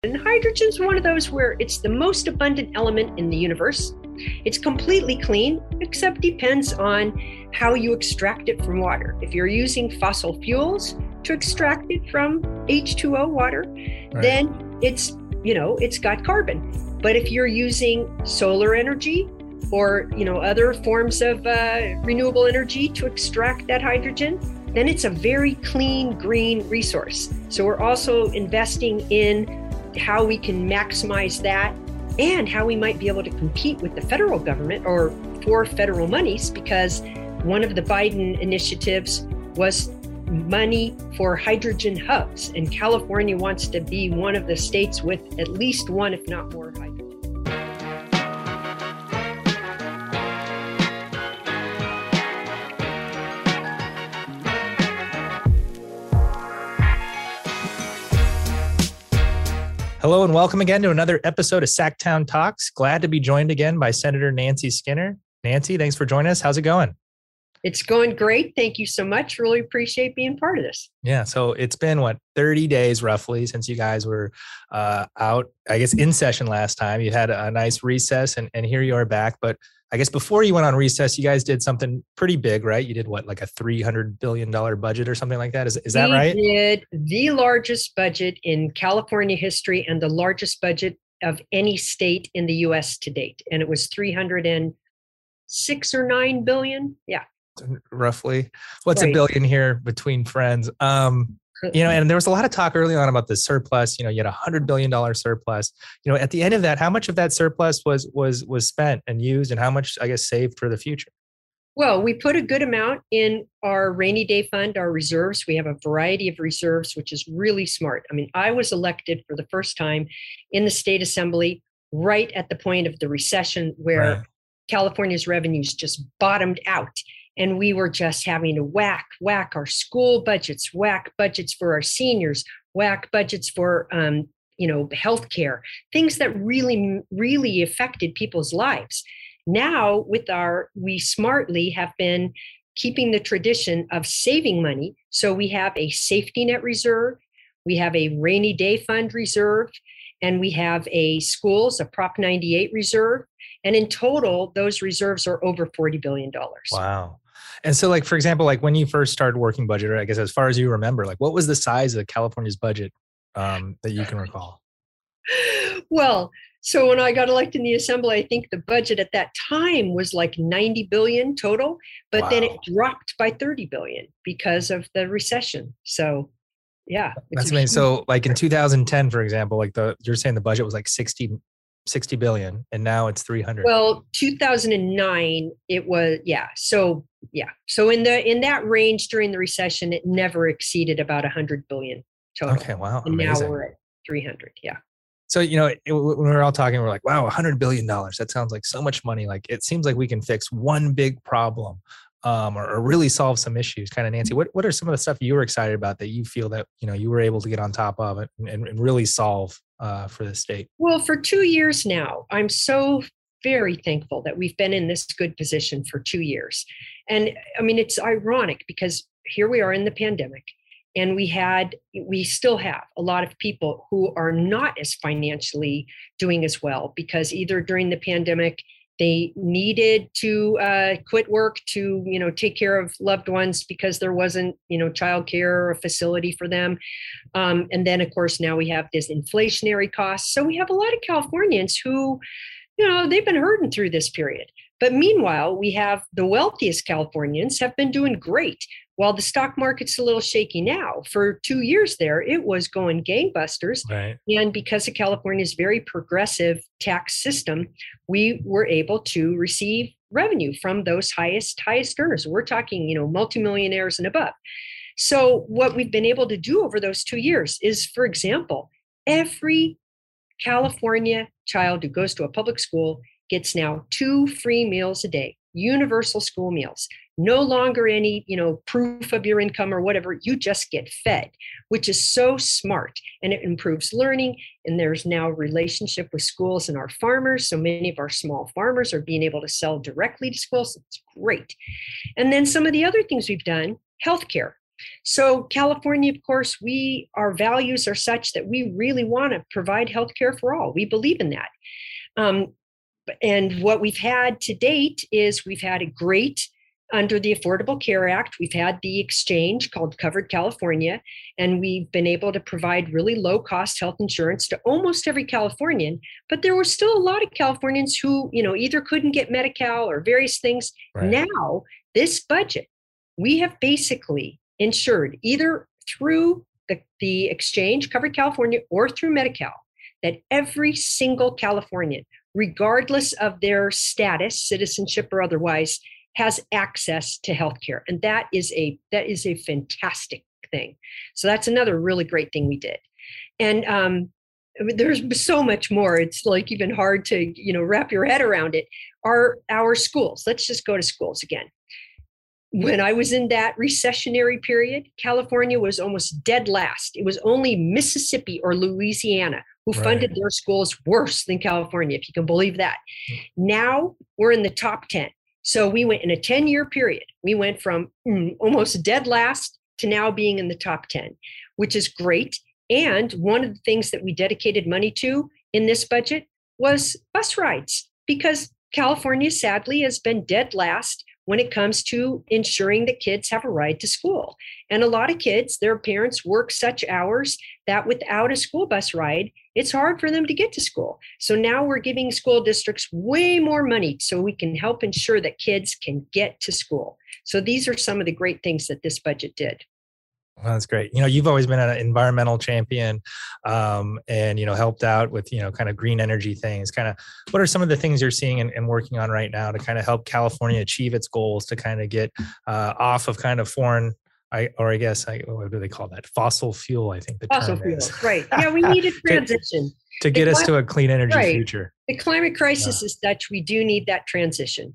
And hydrogen's one of those where it's the most abundant element in the universe. It's completely clean, except depends on how you extract it from water. If you're using fossil fuels to extract it from H2O water, right, then it's got carbon. But if you're using solar energy or other forms of renewable energy to extract that hydrogen, then it's a very clean green resource. So we're also investing in how we can maximize that and how we might be able to compete with the federal government or for federal monies, because one of the Biden initiatives was money for hydrogen hubs, and California wants to be one of the states with at least one, if not more, hydrogen. Hello and welcome again to another episode of Sacktown Talks. Glad to be joined again by Senator Nancy Skinner. Nancy, thanks for joining us. How's it going? It's going great. Thank you so much. Really appreciate being part of this. Yeah. So it's been 30 days roughly since you guys were out, I guess, in session last time. You had a nice recess and here you are back. But I guess before you went on recess, you guys did something pretty big, right? You did like a $300 billion budget or something like that. Is that right? We did the largest budget in California history and the largest budget of any state in the U.S. to date. And it was 306 or 9 billion. Yeah. Roughly. What's a billion here between friends? And there was a lot of talk early on about the surplus. You had $100 billion surplus. At the end of that, how much of that surplus was spent and used, and how much, I guess, saved for the future? Well, we put a good amount in our rainy day fund, our reserves. We have a variety of reserves, which is really smart. I mean, I was elected for the first time in the state assembly right at the point of the recession where California's revenues just bottomed out. And we were just having to whack our school budgets, whack budgets for our seniors, whack budgets for, healthcare, things that really, really affected people's lives. Now we smartly have been keeping the tradition of saving money. So we have a safety net reserve, we have a rainy day fund reserve, and we have a Prop 98 reserve. And in total, those reserves are over $40 billion. Wow. And so, for example, when you first started working budget, or I guess as far as you remember, what was the size of California's budget that you can recall? Well, so when I got elected in the assembly, I think the budget at that time was like 90 billion total, but then it dropped by 30 billion because of the recession. So, yeah. That's amazing. So in 2010, for example, you're saying the budget was 60 billion and now it's 300. Well, 2009, it was, So in that range during the recession, it never exceeded about 100 billion total. Okay. Wow. And amazing. Now we're at 300. Yeah. So, when we're all talking, we're like, wow, $100 billion. That sounds like so much money. It seems like we can fix one big problem or really solve some issues. Kind of, Nancy, what are some of the stuff you were excited about that you feel that, you were able to get on top of it and really solve for the state? Well, for 2 years now, I'm so very thankful that we've been in this good position for 2 years. And I mean, it's ironic because here we are in the pandemic. And we still have a lot of people who are not as financially doing as well because either during the pandemic, they needed to quit work to, take care of loved ones because there wasn't, childcare or a facility for them. And then, of course, now we have this inflationary costs. So we have a lot of Californians who, they've been hurting through this period. But meanwhile, we have the wealthiest Californians have been doing great. While the stock market's a little shaky now, for 2 years there, it was going gangbusters. Right. And because of California's very progressive tax system, we were able to receive revenue from those highest earners. We're talking, multimillionaires and above. So what we've been able to do over those 2 years is, for example, every California child who goes to a public school gets now 2 free meals a day, universal school meals. No longer any, proof of your income or whatever. You just get fed, which is so smart, and it improves learning. And there's now a relationship with schools and our farmers. So many of our small farmers are being able to sell directly to schools. It's great. And then some of the other things we've done, healthcare. So California, of course, our values are such that we really want to provide healthcare for all. We believe in that. Um, and what we've had to date is we've had a great, under the Affordable Care Act, we've had the exchange called Covered California, and we've been able to provide really low cost health insurance to almost every Californian. But there were still a lot of Californians who, either couldn't get Medi-Cal or various things. Right. Now, this budget, we have basically insured either through the exchange, Covered California, or through Medi-Cal, that every single Californian, regardless of their status, citizenship or otherwise, has access to healthcare. And that is a fantastic thing. So that's another really great thing we did. And there's so much more. It's like even hard to, wrap your head around it. Our schools, let's just go to schools again. When I was in that recessionary period, California was almost dead last. It was only Mississippi or Louisiana who funded their schools worse than California, if you can believe that. Now we're in the top 10. So we went in a 10-year period. We went from almost dead last to now being in the top 10, which is great. And one of the things that we dedicated money to in this budget was bus rides, because California sadly has been dead last when it comes to ensuring that kids have a ride to school. And a lot of kids, their parents work such hours that without a school bus ride, it's hard for them to get to school. So now we're giving school districts way more money so we can help ensure that kids can get to school. So these are some of the great things that this budget did. Well, that's great. You've always been an environmental champion, and, helped out with, kind of green energy things. Kind of, what are some of the things you're seeing and working on right now to kind of help California achieve its goals to kind of get off of kind of foreign, what do they call that? Fossil fuel, I think the fossil term fuel is. Right. Yeah, we need a transition. to get us to a clean energy future. The climate crisis is such, we do need that transition.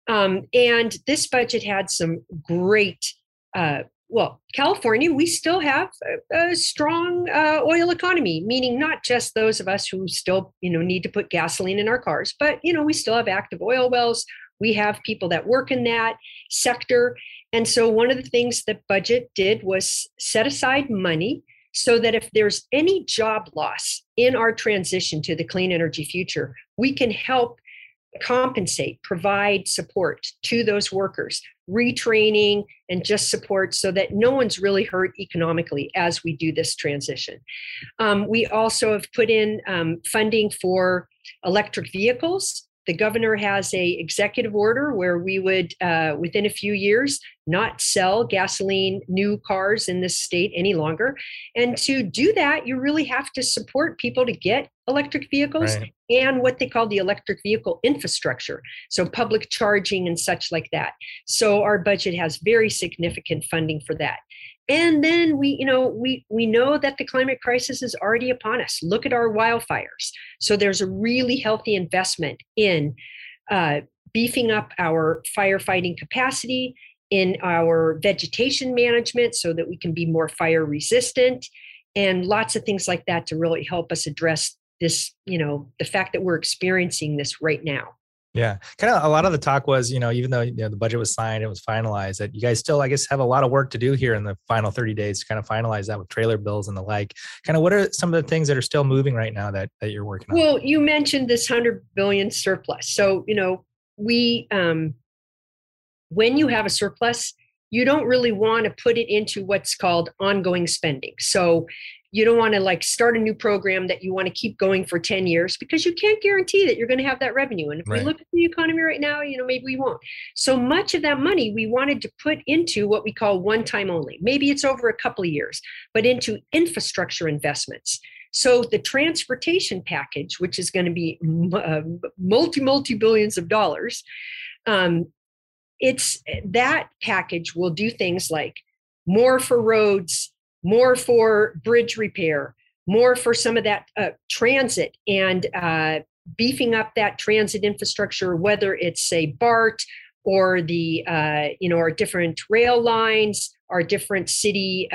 And this budget had some great, California, we still have a strong oil economy, meaning not just those of us who still, need to put gasoline in our cars, but, we still have active oil wells. We have people that work in that sector. And so one of the things that budget did was set aside money so that if there's any job loss in our transition to the clean energy future, we can help compensate, provide support to those workers, retraining and just support so that no one's really hurt economically as we do this transition. We also have put in funding for electric vehicles. The governor has an executive order where we would, within a few years, not sell gasoline new cars in this state any longer. And to do that, you really have to support people to get electric vehicles and what they call the electric vehicle infrastructure. So public charging and such like that. So our budget has very significant funding for that. And then we know that the climate crisis is already upon us. Look at our wildfires. So there's a really healthy investment in beefing up our firefighting capacity, in our vegetation management so that we can be more fire resistant, and lots of things like that to really help us address this, the fact that we're experiencing this right now. Yeah. Kind of a lot of the talk was, even though the budget was signed, it was finalized, that you guys still, I guess, have a lot of work to do here in the final 30 days to kind of finalize that with trailer bills and the like. Kind of what are some of the things that are still moving right now that you're working on? Well, you mentioned this $100 billion surplus. So, we, when you have a surplus, you don't really want to put it into what's called ongoing spending. So you don't want to start a new program that you want to keep going for 10 years because you can't guarantee that you're going to have that revenue. And if we look at the economy right now, maybe we won't. So much of that money we wanted to put into what we call one time only. Maybe it's over a couple of years, but into infrastructure investments. So the transportation package, which is going to be multi billions of dollars, it's that package will do things like more for roads, more for bridge repair, more for some of that transit and beefing up that transit infrastructure, whether it's say BART or the our different rail lines, our different city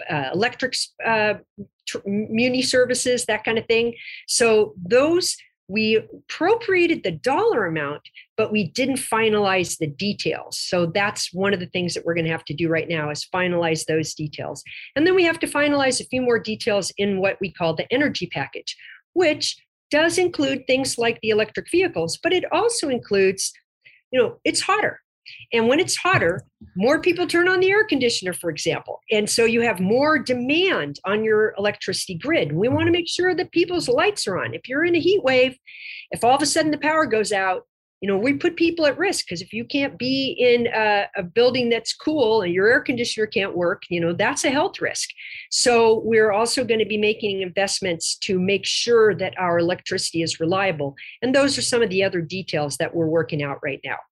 electric muni services, that kind of thing. So those we appropriated the dollar amount, but we didn't finalize the details. So that's one of the things that we're going to have to do right now is finalize those details. And then we have to finalize a few more details in what we call the energy package, which does include things like the electric vehicles, but it also includes, it's hotter. And when it's hotter, more people turn on the air conditioner, for example. And so you have more demand on your electricity grid. We want to make sure that people's lights are on. If you're in a heat wave, if all of a sudden the power goes out, we put people at risk because if you can't be in a building that's cool and your air conditioner can't work, that's a health risk. So we're also going to be making investments to make sure that our electricity is reliable. And those are some of the other details that we're working out right now.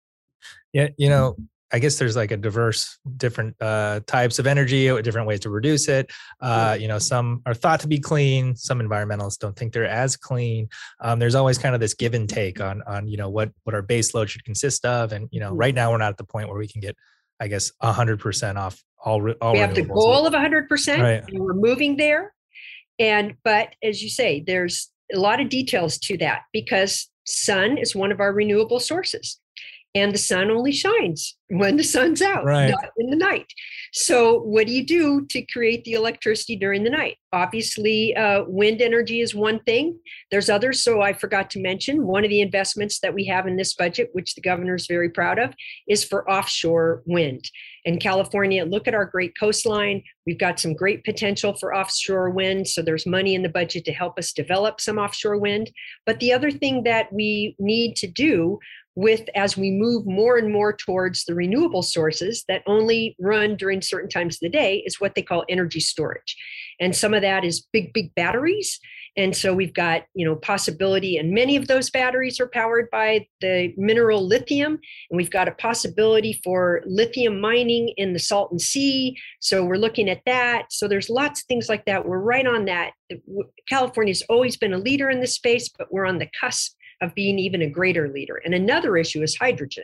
Yeah, I guess there's like a different types of energy, different ways to reduce it. Some are thought to be clean. Some environmentalists don't think they're as clean. There's always kind of this give and take on what our base load should consist of. And, right now we're not at the point where we can get, I guess, 100% off all we have the goal of 100%, right. And we're moving there. But as you say, there's a lot of details to that because sun is one of our renewable sources. And the sun only shines when the sun's out, right. Not in the night. So what do you do to create the electricity during the night? Obviously, wind energy is one thing. There's others. So I forgot to mention one of the investments that we have in this budget, which the governor is very proud of, is for offshore wind. In California, look at our great coastline. We've got some great potential for offshore wind. So there's money in the budget to help us develop some offshore wind. But the other thing that we need to do as we move more and more towards the renewable sources that only run during certain times of the day is what they call energy storage. And some of that is big batteries. And so we've got, possibility, and many of those batteries are powered by the mineral lithium. And we've got a possibility for lithium mining in the Salton Sea. So we're looking at that. So there's lots of things like that. We're right on that. California's always been a leader in this space, but we're on the cusp of being even a greater leader. And another issue is hydrogen.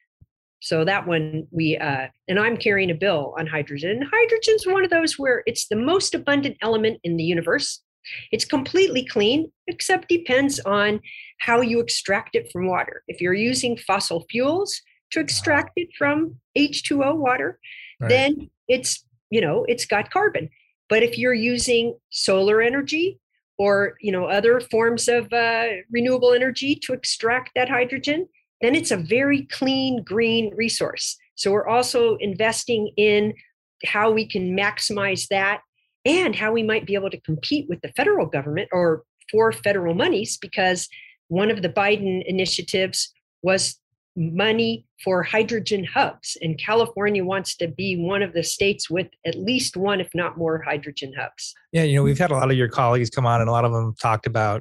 So that one and I'm carrying a bill on hydrogen. Hydrogen's one of those where it's the most abundant element in the universe. It's completely clean, except depends on how you extract it from water. If you're using fossil fuels to extract it from H2O water, right. Then it's got carbon. But if you're using solar energy, or other forms of renewable energy to extract that hydrogen, then it's a very clean, green resource. So we're also investing in how we can maximize that and how we might be able to compete with the federal government or for federal monies, because one of the Biden initiatives was money for hydrogen hubs. And California wants to be one of the states with at least one, if not more, hydrogen hubs. Yeah, we've had a lot of your colleagues come on and a lot of them talked about,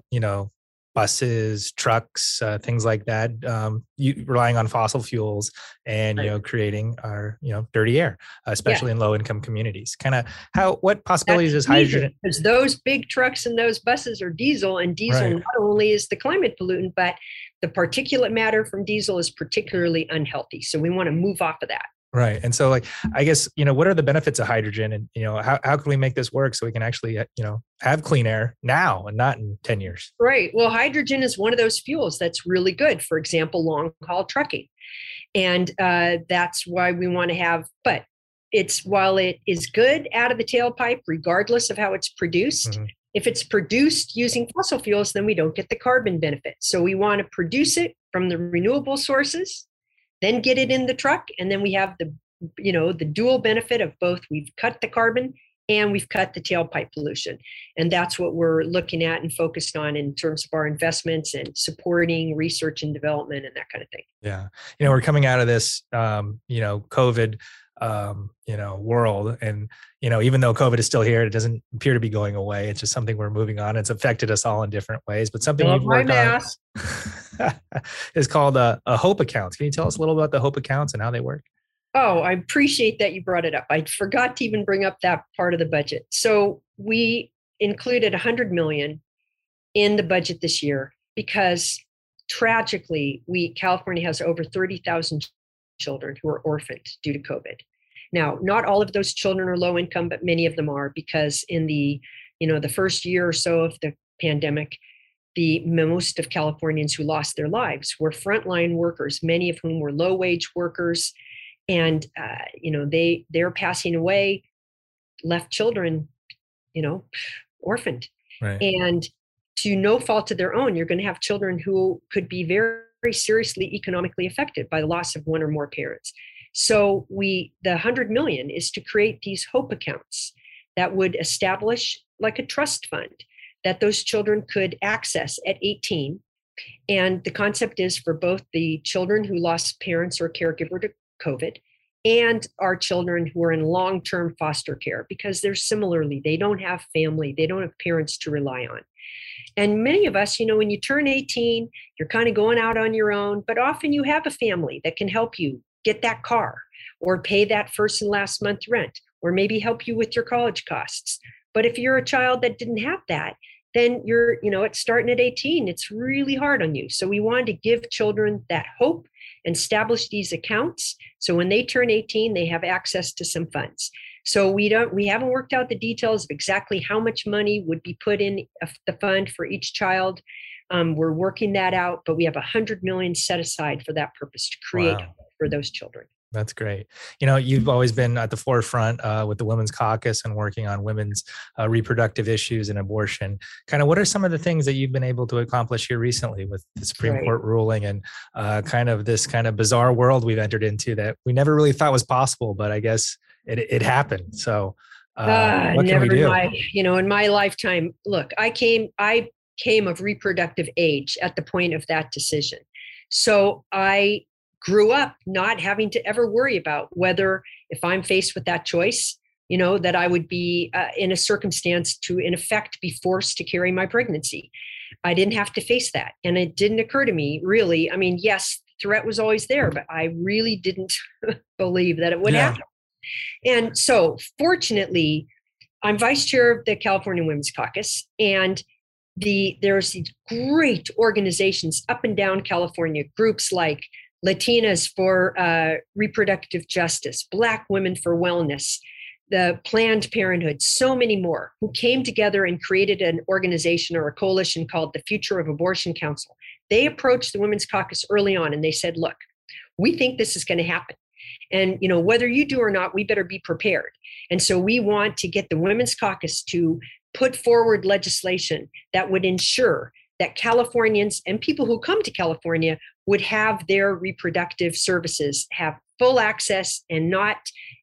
buses, trucks, things like that, relying on fossil fuels and, right. Creating our, dirty air, especially in low income communities. Kind of what possibilities is hydrogen? Because those big trucks and those buses are diesel, and diesel right. Not only is the climate pollutant, but the particulate matter from diesel is particularly unhealthy. So we want to move off of that. Right. And so I guess, what are the benefits of hydrogen, and, how can we make this work so we can actually, have clean air now and not in 10 years? Right. Well, hydrogen is one of those fuels that's really good. For example, long haul trucking. And that's why we want to have, but while it is good out of the tailpipe, regardless of how it's produced, mm-hmm. If it's produced using fossil fuels, then we don't get the carbon benefit. So we want to produce it from the renewable sources, then get it in the truck. And then we have the dual benefit of both. We've cut the carbon and we've cut the tailpipe pollution. And that's what we're looking at and focused on in terms of our investments and supporting research and development and that kind of thing. Yeah. We're coming out of this, COVID, world. And, even though COVID is still here, it doesn't appear to be going away. It's just something we're moving on. It's affected us all in different ways, but something you've worked on is called a HOPE accounts. Can you tell us a little about the HOPE accounts and how they work? Oh, I appreciate that you brought it up. I forgot to even bring up that part of the budget. So we included $100 million in the budget this year because tragically, California has over 30,000 children who are orphaned due to COVID. Now, not all of those children are low income, but many of them are, because in the first year or so of the pandemic, the most of Californians who lost their lives were frontline workers, many of whom were low-wage workers, and they're passing away, left children, orphaned, Right. and to no fault of their own, you're going to have children who could be very, very seriously economically affected by the loss of one or more parents. So the 100 million is to create these hope accounts that would establish like a trust fund that those children could access at 18. And the concept is for both the children who lost parents or caregiver to COVID and our children who are in long-term foster care, because they don't have family, they don't have parents to rely on. And many of us, when you turn 18, you're kind of going out on your own, but often you have a family that can help you get that car or pay that first and last month rent, or maybe help you with your college costs. But if you're a child that didn't have that, then it's starting at 18, it's really hard on you. So we wanted to give children that hope and establish these accounts. So when they turn 18, they have access to some funds. So we haven't worked out the details of exactly how much money would be put in the fund for each child. We're working that out, but we have 100 million set aside for that purpose to create hope for those children. That's great. You've always been at the forefront with the Women's Caucus and working on women's reproductive issues and abortion. Kind of what are some of the things that you've been able to accomplish here recently with the Supreme Court ruling and kind of this kind of bizarre world we've entered into that we never really thought was possible, but I guess it happened. So what can we do? In my lifetime, look, I came of reproductive age at the point of that decision. So I grew up not having to ever worry about whether, if I'm faced with that choice, that I would be in a circumstance to, in effect, be forced to carry my pregnancy. I didn't have to face that. And it didn't occur to me, really. I mean, yes, the threat was always there, but I really didn't believe that it would happen. And so, fortunately, I'm vice chair of the California Women's Caucus, and there's these great organizations up and down California, groups like Latinas for Reproductive Justice, Black Women for Wellness, the Planned Parenthood, so many more, who came together and created an organization or a coalition called the Future of Abortion Council. They approached the Women's Caucus early on and they said, look, we think this is going to happen. And, whether you do or not, we better be prepared. And so we want to get the Women's Caucus to put forward legislation that would ensure that Californians and people who come to California would have their reproductive services, have full access, and not,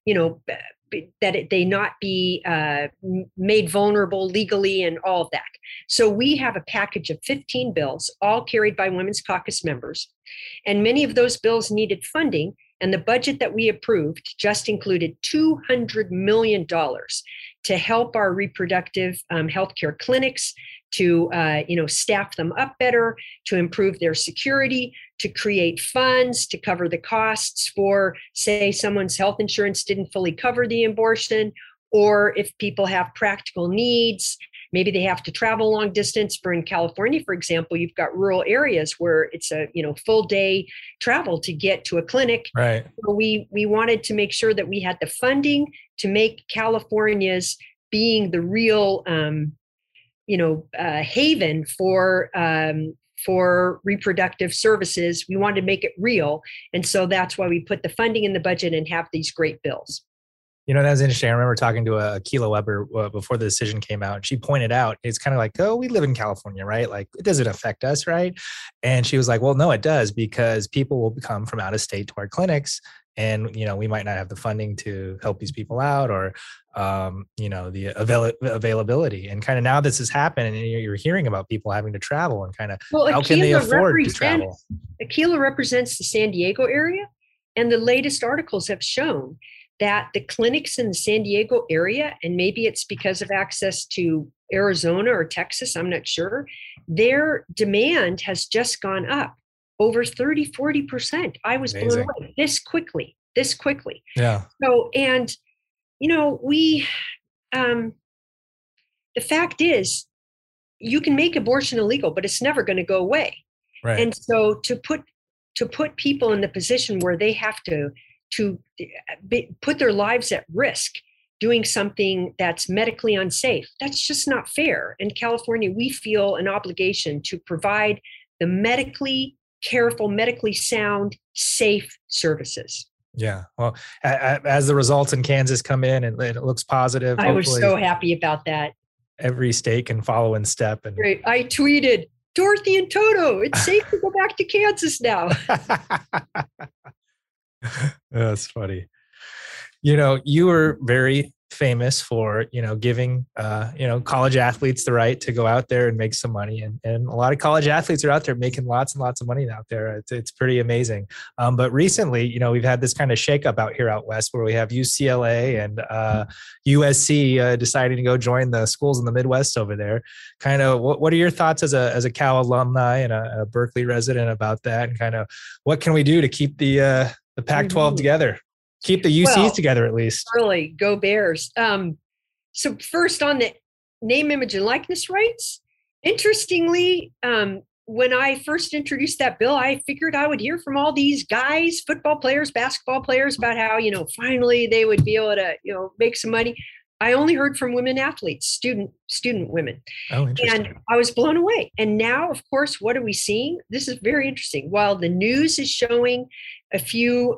they not be made vulnerable legally and all of that. So we have a package of 15 bills, all carried by Women's Caucus members. And many of those bills needed funding. And the budget that we approved just included $200 million to help our reproductive healthcare clinics, to staff them up better, to improve their security, to create funds to cover the costs for, say, someone's health insurance didn't fully cover the abortion, or if people have practical needs, maybe they have to travel long distance. For in California, for example, you've got rural areas where it's a full day travel to get to a clinic. Right. So we wanted to make sure that we had the funding to make California's being the real haven for reproductive services. We wanted to make it real. And so that's why we put the funding in the budget and have these great bills. That was interesting. I remember talking to Keela Weber before the decision came out. And she pointed out, it's kind of like, oh, we live in California, right? Like, it doesn't affect us, right? And she was like, well, no, it does, because people will come from out of state to our clinics. And, we might not have the funding to help these people out, or, the availability. And kind of now this has happened, and you're hearing about people having to travel and kind of how can they afford to travel? Aquila represents the San Diego area. And the latest articles have shown that the clinics in the San Diego area, and maybe it's because of access to Arizona or Texas, I'm not sure, their demand has just gone up over 30-40%. I was blown away this quickly. Yeah. So, and, the fact is, you can make abortion illegal, but it's never going to go away. Right. And so to put people in the position where they have to put their lives at risk doing something that's medically unsafe. That's just not fair. In California, we feel an obligation to provide the medically careful, medically sound, safe services. Yeah. Well, as the results in Kansas come in and it looks positive, I was so happy about that. Every state can follow in step. And great. I tweeted, Dorothy and Toto, it's safe to go back to Kansas now. That's funny. You were very famous for, giving, college athletes the right to go out there and make some money. And a lot of college athletes are out there making lots and lots of money out there. It's pretty amazing. But recently, we've had this kind of shakeup out here out west where we have UCLA and USC deciding to go join the schools in the Midwest over there. Kind of what are your thoughts as a Cal alumni and a Berkeley resident about that? And kind of what can we do to keep the Pac-12 together? Keep the UCs together at least. Really, go Bears. So first on the name, image, and likeness rights, interestingly, when I first introduced that bill, I figured I would hear from all these guys, football players, basketball players, about how, finally they would be able to, make some money. I only heard from women athletes, student women. Oh, interesting. And I was blown away. And now, of course, what are we seeing? This is very interesting. While the news is showing a few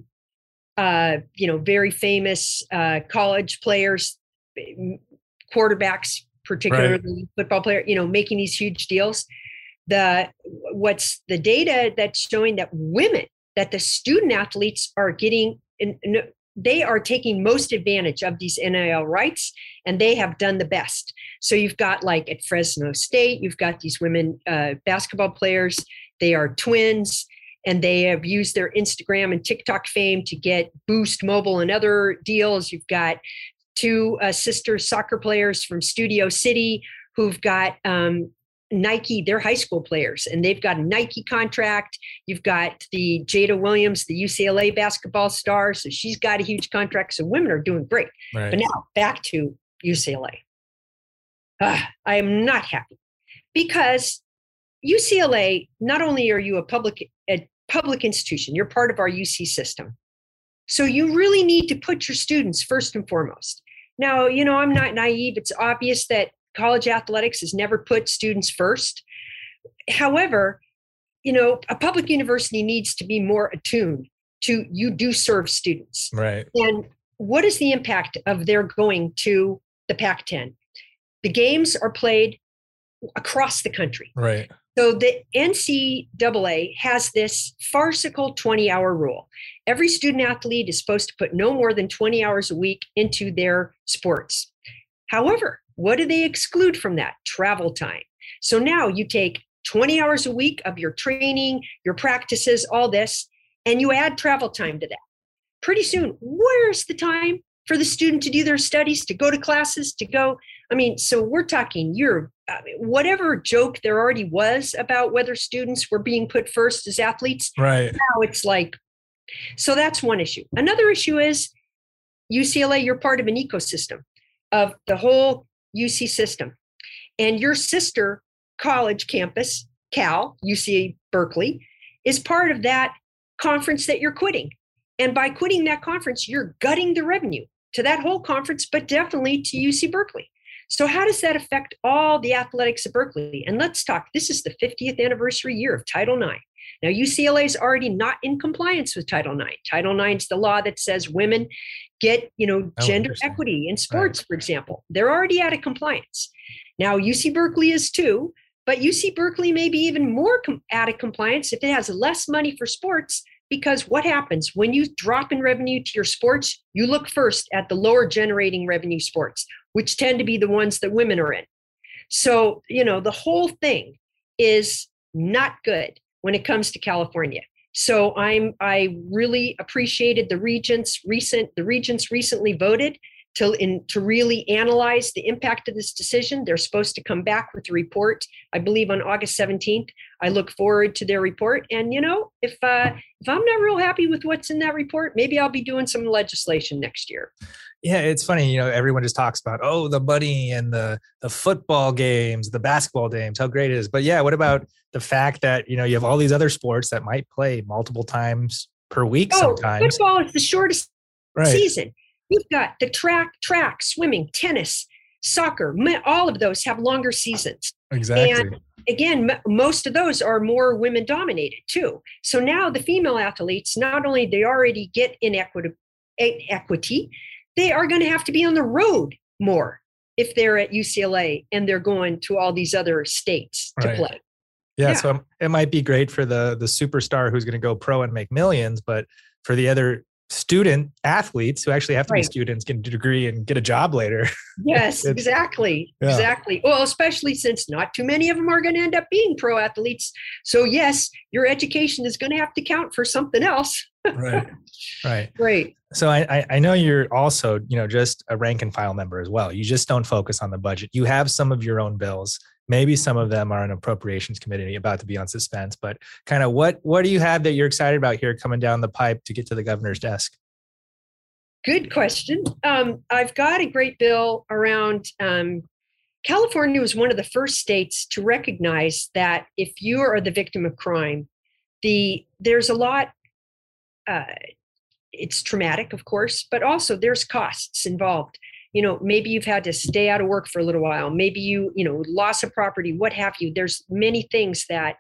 very famous college players, quarterbacks, particularly football player, making these huge deals. What's the data that's showing that the student athletes are getting, they are taking most advantage of these NIL rights, and they have done the best. So you've got, like at Fresno State, you've got these women basketball players. They are twins. And they have used their Instagram and TikTok fame to get Boost Mobile and other deals. You've got two sister soccer players from Studio City who've got Nike, they're high school players, and they've got a Nike contract. You've got the Jada Williams, the UCLA basketball star. So she's got a huge contract. So women are doing great. Right. But now back to UCLA. I am not happy because UCLA, not only are you a public institution, you're part of our UC system. So you really need to put your students first and foremost. Now, I'm not naive. It's obvious that college athletics has never put students first. However, a public university needs to be more attuned to, you do serve students. Right. And what is the impact of their going to the Pac-10? The games are played across the country. Right. So the NCAA has this farcical 20-hour rule. Every student athlete is supposed to put no more than 20 hours a week into their sports. However, what do they exclude from that? Travel time. So now you take 20 hours a week of your training, your practices, all this, and you add travel time to that. Pretty soon, where's the time for the student to do their studies, to go to classes, to go? So we're talking whatever joke there already was about whether students were being put first as athletes. Right. Now it's like, so that's one issue. Another issue is UCLA, you're part of an ecosystem of the whole UC system. And your sister college campus, Cal, UC Berkeley, is part of that conference that you're quitting. And by quitting that conference, you're gutting the revenue to that whole conference, but definitely to UC Berkeley. So how does that affect all the athletics of Berkeley? And let's talk, this is the 50th anniversary year of Title IX. Now, UCLA is already not in compliance with Title IX. Title IX is the law that says women get, gender equity in sports, for example. They're already out of compliance. Now, UC Berkeley is too, but UC Berkeley may be even more out of compliance if it has less money for sports, because what happens when you drop in revenue to your sports, you look first at the lower generating revenue sports, which tend to be the ones that women are in. So, the whole thing is not good when it comes to California. So I really appreciated the regents recently voted to really analyze the impact of this decision. They're supposed to come back with a report, I believe, on August 17th. I look forward to their report. And, if I'm not real happy with what's in that report, maybe I'll be doing some legislation next year. Yeah, it's funny, everyone just talks about, the money and the football games, the basketball games, how great it is. But yeah, what about the fact that, you have all these other sports that might play multiple times per week sometimes? Football is the shortest season. You've got the track, swimming, tennis, soccer, all of those have longer seasons. Exactly. And again, most of those are more women dominated too. So now the female athletes, not only they already get equity, they are going to have to be on the road more if they're at UCLA and they're going to all these other states to play. Yeah, so it might be great for the superstar who's going to go pro and make millions, but for the other student athletes who actually have to be students, get a degree and get a job later. Yes, exactly. Well, especially since not too many of them are going to end up being pro athletes. So yes, your education is going to have to count for something else. Right. So I know you're also, just a rank and file member as well. You just don't focus on the budget. You have some of your own bills. Maybe some of them are an appropriations committee about to be on suspense, but kind of what do you have that you're excited about here coming down the pipe to get to the governor's desk? Good question. I've got a great bill around California was one of the first states to recognize that if you are the victim of crime, there's a lot, it's traumatic, of course, but also there's costs involved. Maybe you've had to stay out of work for a little while. Maybe loss of property, what have you. There's many things that,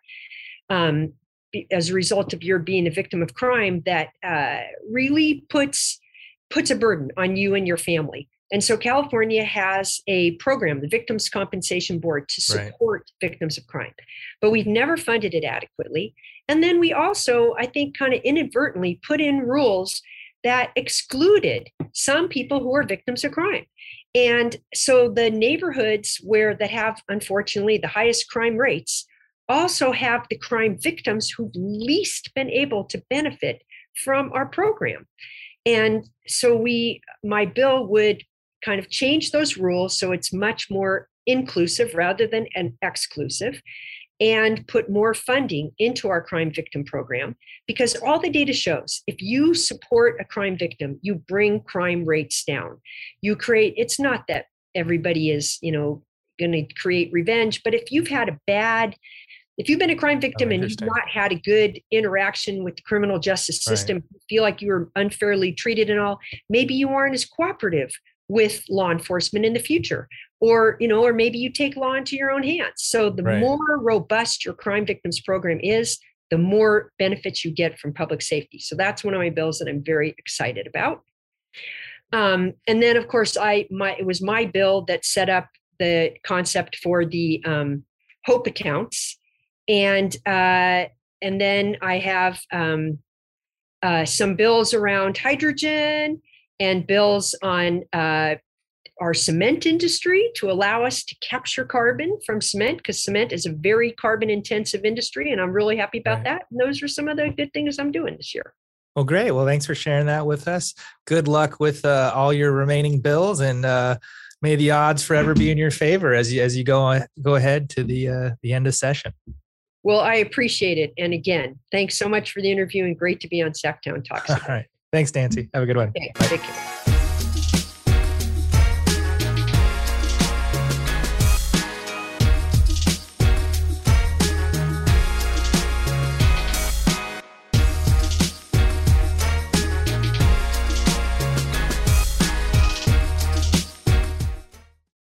as a result of your being a victim of crime, that really puts a burden on you and your family. And so California has a program, the Victims Compensation Board, to support victims of crime. But we've never funded it adequately. And then we also, I think, kind of inadvertently put in rules that excluded some people who are victims of crime. And so the neighborhoods that have, unfortunately, the highest crime rates also have the crime victims who've least been able to benefit from our program. And so my bill would kind of change those rules so it's much more inclusive rather than exclusive, and put more funding into our crime victim program, because all the data shows if you support a crime victim, you bring crime rates down. It's not that everybody is, going to create revenge, but if you've been a crime victim and you've not had a good interaction with the criminal justice system, you feel like you were unfairly treated and all, maybe you aren't as cooperative with law enforcement in the future, or maybe you take law into your own hands. So the more robust your crime victims program is, the more benefits you get from public safety. So that's one of my bills that I'm very excited about. And then, of course, it was my bill that set up the concept for the HOPE accounts, and then I have some bills around hydrogen and bills on our cement industry to allow us to capture carbon from cement, because cement is a very carbon intensive industry, and I'm really happy about that. And those are some of the good things I'm doing this year. Well, great. Well, thanks for sharing that with us. Good luck with all your remaining bills, and may the odds forever be in your favor as you go ahead to the end of session. Well, I appreciate it. And again, thanks so much for the interview, and great to be on Sacktown Talks. All right. Thanks, Nancy. Have a good one. Okay, take care.